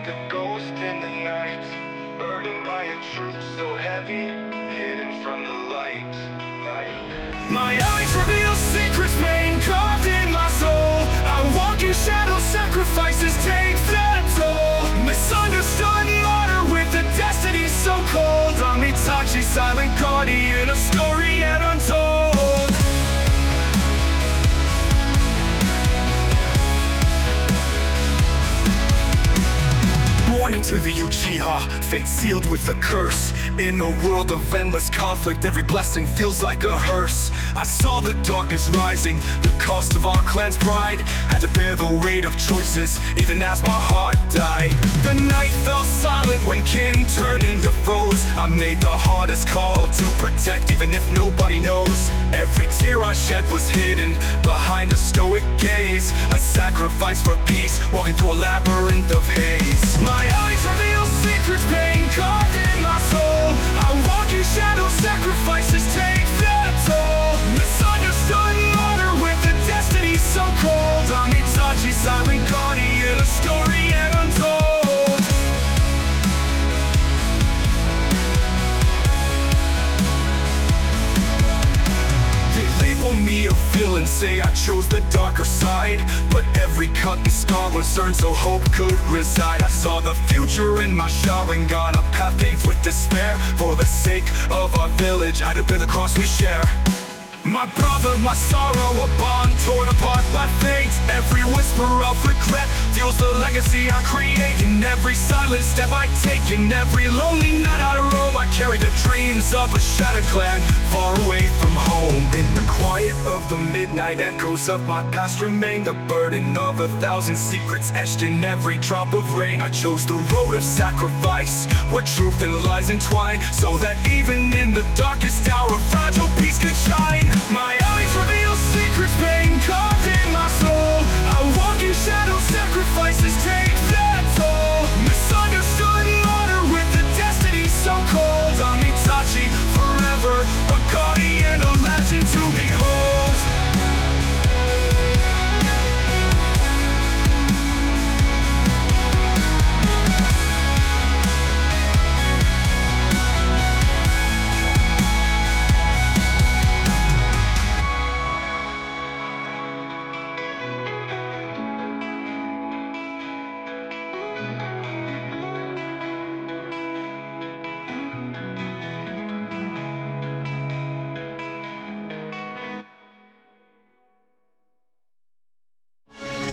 like a ghost in the night, burdened by a truth so heavy, hidden from the light. My eyes reveal secrets, pain carved in my soul. I walk in shadows, sacrifices take their toll. Misunderstood martyr with a destiny so cold. I'm Itachi, silent guardian, a story yet untold. Born into the Uchiha, fate sealed with a curse. In a world of endless conflict, every blessing feels like a hearse. I saw the darkness rising, the cost of our clan's pride. Had to bear the weight of choices, even as my heart died. The night fell silent when kin turned into foes. I made the hardest call to protect, even if nobody knows. Every tear I shed was hidden behind a stoic gaze. A sacrifice for peace, walking through a labyrinth of haze. My eyes reveal secrets, pain carved in my soul. I walk in shadows, sacrifices take their toll. Misunderstood martyr with a destiny so cold. I'm Itachi, silent guardian, a story yet untold. They label me a villain, say I chose the darker side. But every cut and scar was earned so hope could reside. I saw the future in my Sharingan, a path paved with despair. For the sake of our village, I'd have been the cross we share. My brother, my sorrow, a bond torn apart by fate. Every whisper of regret fuels the legacy I create. In every silent step I take, in every lonely night I roam, I carry the dreams of a shattered clan, far away from home. In the quiet of the midnight, echoes of my past remain. The burden of 1,000 secrets etched in every drop of rain. I chose the road of sacrifice, where truth and lies entwine, so that even in the darkest hour, fragile peace could shine.